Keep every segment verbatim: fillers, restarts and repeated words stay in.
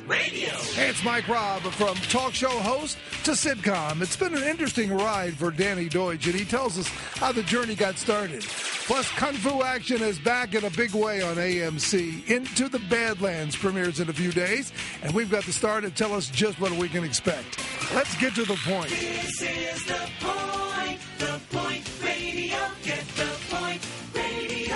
Radio. Hey, it's Mike Robb from talk show host to sitcom. It's been an interesting ride for Danny Deutsch, and he tells us how the journey got started. Plus, Kung Fu Action is back in a big way on A M C. Into the Badlands premieres in a few days, and we've got the star to tell us just what we can expect. Let's get to the point. This is the point, the point radio, get the point radio.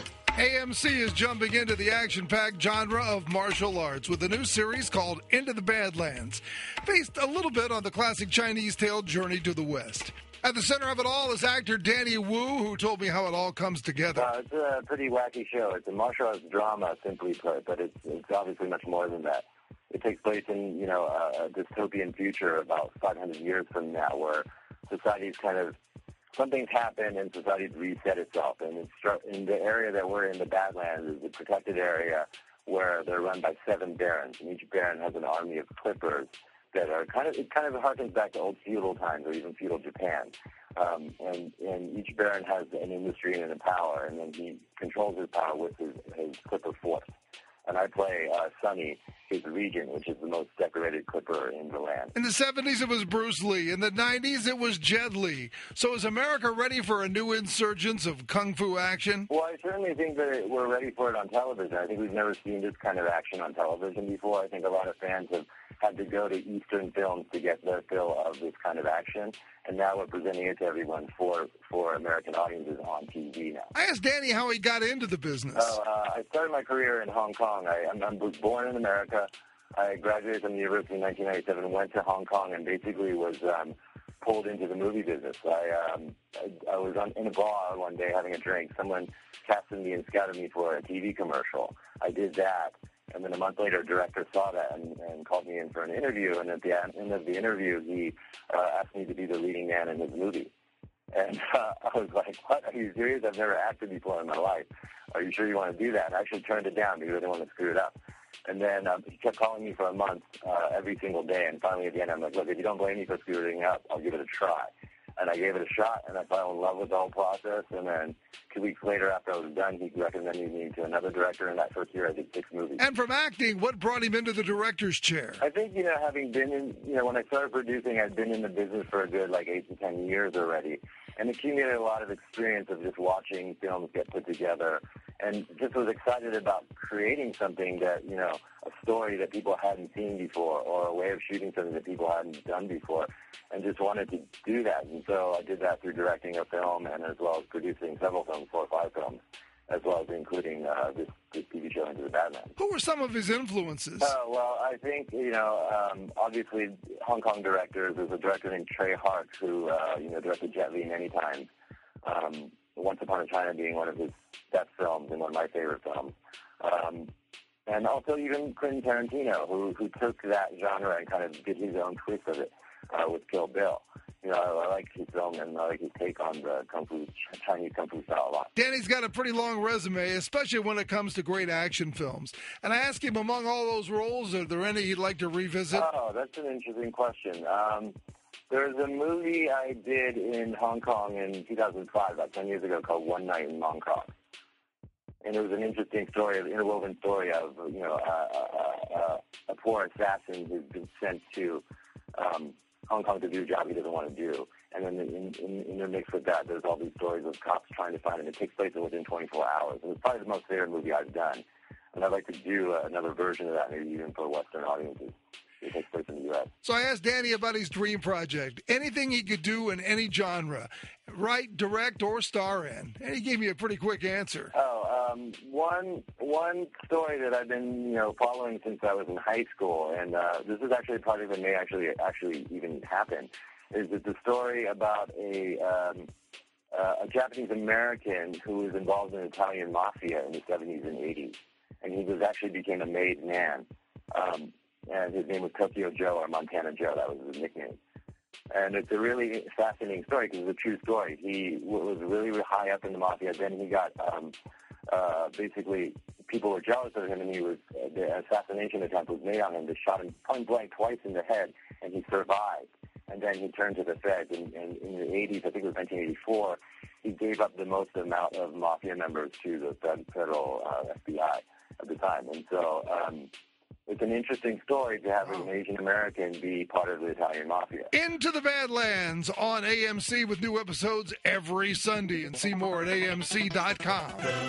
A M C is jumping into the action-packed genre of martial arts with a new series called Into the Badlands, based a little bit on the classic Chinese tale Journey to the West. At the center of it all is actor Danny Wu, who told me how it all comes together. Uh, it's a pretty wacky show. It's a martial arts drama, simply put, but it's, it's obviously much more than that. It takes place in, you know, a, a dystopian future about five hundred years from now, where society's kind of, something's happened and society's reset itself. And it's, in the area that we're in, the Badlands, is a protected area where they're run by seven barons, and each baron has an army of clippers that are kind of, it kind of harkens back to old feudal times or even feudal Japan. Um, and, and each baron has an industry and a power, and then he controls his power with his, his clipper force. And I play uh, Sonny, his regent, which is the most decorated clipper in the land. In the seventies, it was Bruce Lee. In the nineties, it was Jet Li. So is America ready for a new insurgence of Kung Fu action? Well, I certainly think that we're ready for it on television. I think we've never seen this kind of action on television before. I think a lot of fans have had to go to Eastern films to get their fill of this kind of action. And now we're presenting it to everyone for, for American audiences on T V now. I asked Danny how he got into the business. Oh, uh, I started my career in Hong Kong. I, I was born in America. I graduated from the university in nineteen ninety-seven, went to Hong Kong, and basically was um, pulled into the movie business. I, um, I, I was on, in a bar one day having a drink. Someone casted me and scouted me for a T V commercial. I did that. And then a month later, a director saw that and, and called me in for an interview. And at the end of the interview, he uh, asked me to be the leading man in his movie. And uh, I was like, what? Are you serious? I've never acted before in my life. Are you sure you want to do that? And I actually turned it down because I didn't want to screw it up. And then um, he kept calling me for a month uh, every single day. And finally, at the end, I'm like, look, if you don't blame me for screwing up, I'll give it a try. And I gave it a shot, and I fell in love with the whole process. And then two weeks later, after I was done, he recommended me to another director. And that first year, I did six movies. And from acting, what brought him into the director's chair? I think, you know, having been in, you know, when I started producing, I'd been in the business for a good, like, eight to ten years already. And accumulated a lot of experience of just watching films get put together. And just was excited about creating something that, you know, a story that people hadn't seen before, or a way of shooting something that people hadn't done before, and just wanted to do that. And so I did that through directing a film and as well as producing several films, four or five films, as well as including uh, this, this T V show, Into the Badlands. Who were some of his influences? Oh, well, I think, you know, um, obviously Hong Kong directors. There's a director named Trey Hark who, uh, you know, directed Jet Li many times. Um, Once Upon a China being one of his best films and one of my favorite films. Um, and also even Quentin Tarantino, who, who took that genre and kind of did his own twist of it uh, with Kill Bill. You know, I, I like his film and I like his take on the Kung Fu, Chinese Kung Fu style a lot. Danny's got a pretty long resume, especially when it comes to great action films. And I asked him, among all those roles, are there any he'd like to revisit? Oh, that's an interesting question. Um, There's a movie I did in Hong Kong in two thousand five, about ten years ago, called One Night in Hong Kong. And it was an interesting story, an interwoven story of, you know, uh, uh, uh, a poor assassin who's been sent to um, Hong Kong to do a job he doesn't want to do. And then in, in, in the mix with that, there's all these stories of cops trying to find him. It takes place within twenty-four hours. And it's probably the most favorite movie I've done. And I'd like to do uh, another version of that, maybe even for Western audiences. It takes place in the U S. So I asked Danny about his dream project. Anything he could do in any genre, write, direct, or star in. And he gave me a pretty quick answer. Oh, um, one one story that I've been, you know, following since I was in high school, and uh, this is actually a project that may actually actually even happen, is that the story about a um, uh, a Japanese American who was involved in Italian mafia in the seventies and eighties, and he was actually became a made man. Um, And his name was Tokyo Joe or Montana Joe. That was his nickname. And it's a really fascinating story because it's a true story. He was really, really high up in the mafia. Then he got um, uh, basically people were jealous of him, and he was uh, the assassination attempt was made on him. They shot him point blank twice in the head, and he survived. And then he turned to the feds. And, and in the eighties, I think it was nineteen eighty-four, he gave up the most amount of mafia members to the federal uh, F B I at the time. And so. Um, it's an interesting story to have an Asian American be part of the Italian mafia. Into the Badlands on A M C with new episodes every Sunday. And see more at A M C dot com.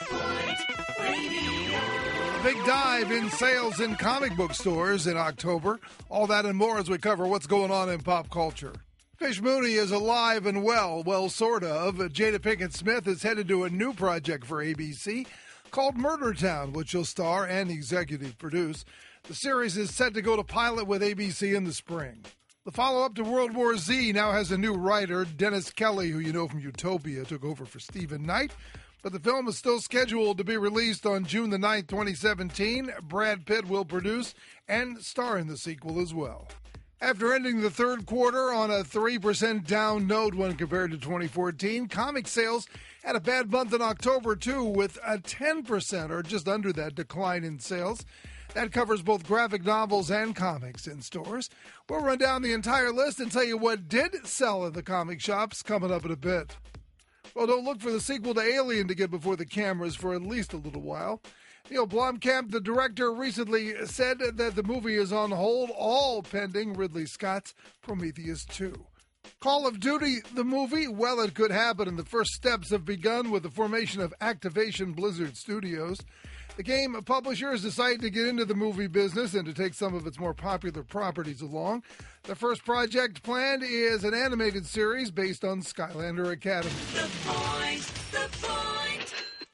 A big dive in sales in comic book stores in October. All that and more as we cover what's going on in pop culture. Fish Mooney is alive and well, well, sort of. Jada Pinkett Smith is headed to a new project for A B C called Murder Town, which she'll star and executive produce. The series is set to go to pilot with A B C in the spring. The follow-up to World War Z now has a new writer. Dennis Kelly, who you know from Utopia, took over for Stephen Knight. But the film is still scheduled to be released on June the ninth, twenty seventeen. Brad Pitt will produce and star in the sequel as well. After ending the third quarter on a three percent down note when compared to twenty fourteen, comic sales had a bad month in October, too, with a ten percent or just under that decline in sales. That covers both graphic novels and comics in stores. We'll run down the entire list and tell you what did sell in the comic shops coming up in a bit. Well, don't look for the sequel to Alien to get before the cameras for at least a little while. Neil Blomkamp, the director, recently said that the movie is on hold, all pending Ridley Scott's Prometheus two. Call of Duty, the movie, well, it could happen, and the first steps have begun with the formation of Activation Blizzard Studios. The game publisher has decided to get into the movie business and to take some of its more popular properties along. The first project planned is an animated series based on Skylander Academy. The point, the point.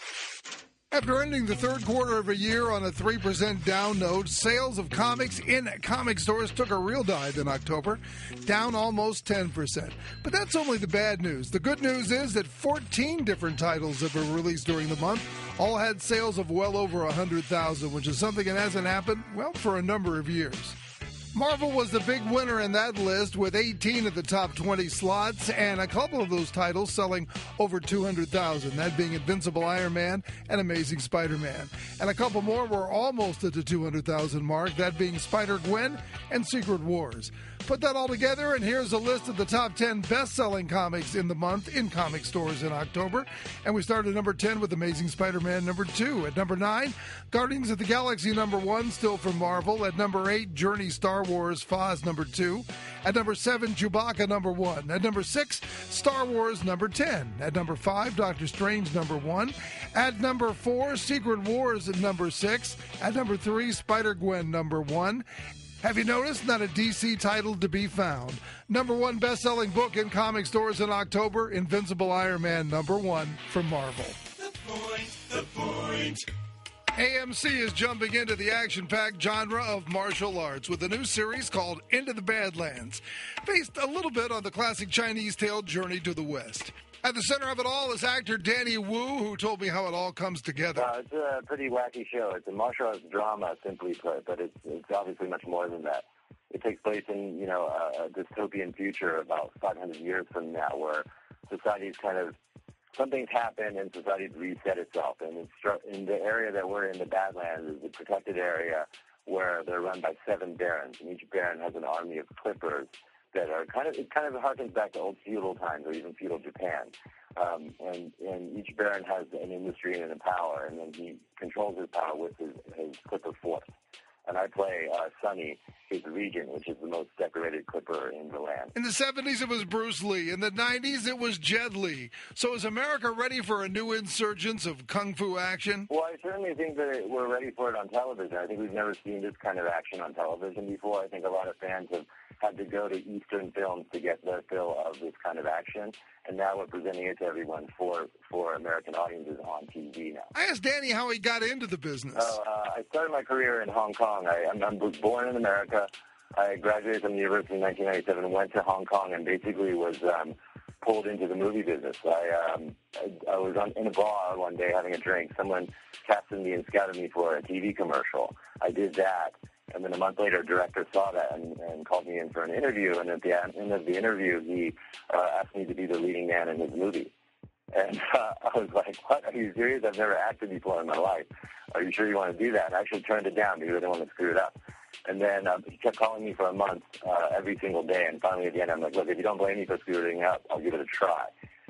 After ending the third quarter of a year on a three percent down note, sales of comics in comic stores took a real dive in October, down almost ten percent. But that's only the bad news. The good news is that fourteen different titles that were released during the month all had sales of well over one hundred thousand, which is something that hasn't happened, well, for a number of years. Marvel was the big winner in that list with eighteen of the top twenty slots, and a couple of those titles selling over two hundred thousand, that being Invincible Iron Man and Amazing Spider-Man. And a couple more were almost at the two hundred thousand mark, that being Spider-Gwen and Secret Wars. Put that all together, and here's a list of the top ten best-selling comics in the month in comic stores in October. And we start at number ten with Amazing Spider-Man number two. At number nine, Guardians of the Galaxy number one, still from Marvel. At number eight, Journey Star Wars Foz number two. At number seven, Chewbacca number one. At number six, Star Wars number ten. At number five, Doctor Strange number one. At number four, Secret Wars number six. At number three, Spider-Gwen number one. Have you noticed? Not a D C title to be found. Number one best-selling book in comic stores in October, Invincible Iron Man number one from Marvel. The point, the point. A M C is jumping into the action-packed genre of martial arts with a new series called Into the Badlands, based a little bit on the classic Chinese tale Journey to the West. At the center of it all is actor Danny Wu, who told me how it all comes together. Uh, it's a pretty wacky show. It's a martial arts drama, simply put, but it's, it's obviously much more than that. It takes place in, you know, a, a dystopian future about five hundred years from now, where society's kind of, something's happened and society's reset itself. And it's, in the area that we're in, the Badlands, is a protected area where they're run by seven barons, and each baron has an army of clippers that are kind of, it kind of harkens back to old feudal times or even feudal Japan. Um, and, and each baron has an industry and a power, and then he controls his power with his, his clipper force. And I play uh, Sonny, his regent, which is the most decorated clipper in the land. In the seventies, it was Bruce Lee. In the nineties, it was Jet Li. So is America ready for a new insurgence of kung fu action? Well, I certainly think that we're ready for it on television. I think we've never seen this kind of action on television before. I think a lot of fans have had to go to Eastern films to get their fill of this kind of action, and now we're presenting it to everyone for, for American audiences on T V now. I asked Danny how he got into the business. Oh, uh, I started my career in Hong Kong. I, I'm, I was born in America. I graduated from the university in nineteen ninety-seven and went to Hong Kong and basically was um, pulled into the movie business. I, um, I, I was on, in a bar one day having a drink. Someone casted me and scouted me for a T V commercial. I did that. And then a month later, a director saw that and, and called me in for an interview. And at the end of the interview, he uh, asked me to be the leading man in his movie. And uh, I was like, what? Are you serious? I've never acted before in my life. Are you sure you want to do that? And I actually turned it down because I didn't want to screw it up. And then uh, he kept calling me for a month uh, every single day. And finally at the end, I'm like, look, if you don't blame me for screwing up, I'll give it a try.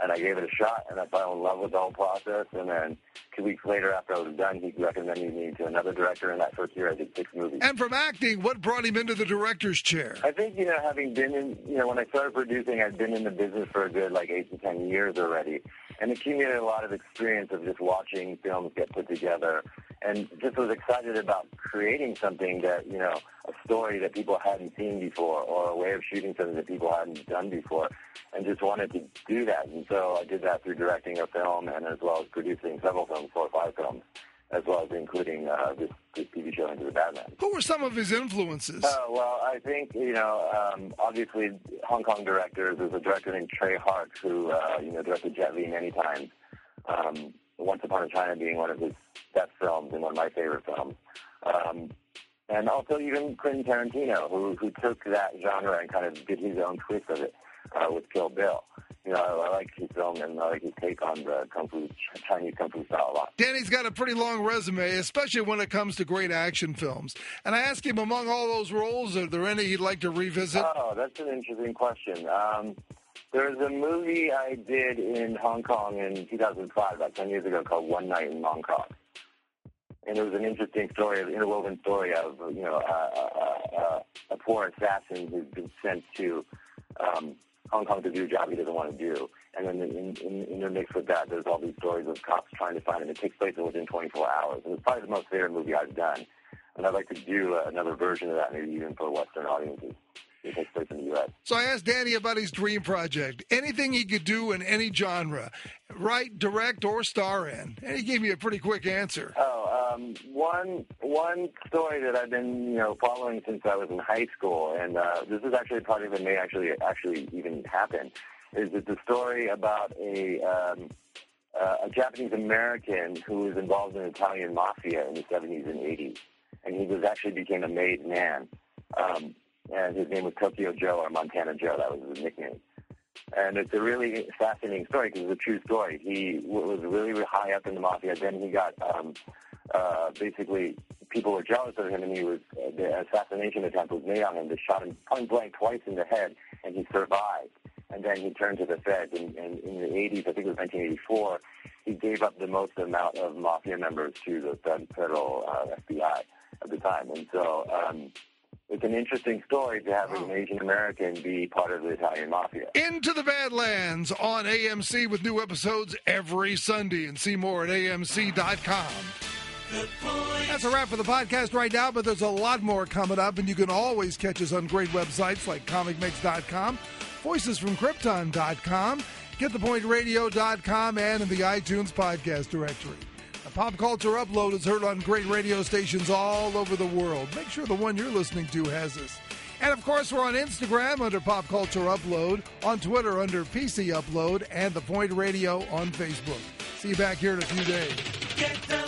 And I gave it a shot, and I fell in love with the whole process. And then two weeks later, after I was done, he recommended me to another director. And that first year, I did six movies. And from acting, what brought him into the director's chair? I think, you know, having been in, you know, when I started producing, I'd been in the business for a good, like, eight to ten years already, and accumulated a lot of experience of just watching films get put together, and just was excited about creating something that, you know, a story that people hadn't seen before, or a way of shooting something that people hadn't done before, and just wanted to do that. And so I did that through directing a film, and as well as producing several films, four or five films, as well as including uh, this, this T V show, Into the Badlands. Who were some of his influences? Uh, well, I think, you know, um, obviously Hong Kong directors. There's a director named Trey Hart who, uh, you know, directed Jet Li many times. Um, Once Upon a China being one of his best films and one of my favorite films. Um, and also even Quentin Tarantino, who, who took that genre and kind of did his own twist of it uh, with Kill Bill. You know, I, I like his film and I like his take on the kung fu, Chinese kung fu style a lot. Danny's got a pretty long resume, especially when it comes to great action films. And I asked him, among all those roles, are there any he'd like to revisit? Oh, that's an interesting question. Um, there's a movie I did in Hong Kong in two thousand five, about ten years ago, called One Night in Mongkok. And it was an interesting story, an interwoven story of, you know, a, a, a, a poor assassin who's been sent to um, Hong Kong to do a job he doesn't want to do. And then in, in, in the mix with that, there's all these stories of cops trying to find him. It takes place within twenty-four hours. And it's probably the most favorite movie I've done. And I'd like to do uh, another version of that, maybe even for Western audiences. It takes place in the U S So I asked Danny about his dream project. Anything he could do in any genre, write, direct, or star in. And he gave me a pretty quick answer. Oh, um, one one story that I've been, you know, following since I was in high school, and uh, this is actually a project that may actually actually even happen, is it's a story about a um, uh, a Japanese American who was involved in Italian mafia in the seventies and eighties, and he was actually became a made man. Um, and his name was Tokyo Joe or Montana Joe. That was his nickname. And it's a really fascinating story because it's a true story. He w- was really, really high up in the mafia. Then he got um, uh, basically people were jealous of him, and he was uh, the assassination attempt was made on him. They shot him point blank twice in the head, and he survived. And then he turned to the feds. And, and in the eighties, I think it was nineteen eighty-four, he gave up the most amount of mafia members to the federal uh, F B I at the time. And so um, it's an interesting story to have an Asian American be part of the Italian mafia. Into the Badlands on A M C with new episodes every Sunday. And see more at A M C dot com. That's a wrap for the podcast right now, but there's a lot more coming up, and you can always catch us on great websites like comic mix dot com, voices from krypton dot com, get the point radio dot com, and in the iTunes podcast directory. The Pop Culture Upload is heard on great radio stations all over the world. Make sure the one you're listening to has us. And, of course, we're on Instagram under Pop Culture Upload, on Twitter under P C Upload, and The Point Radio on Facebook. See you back here in a few days. Get the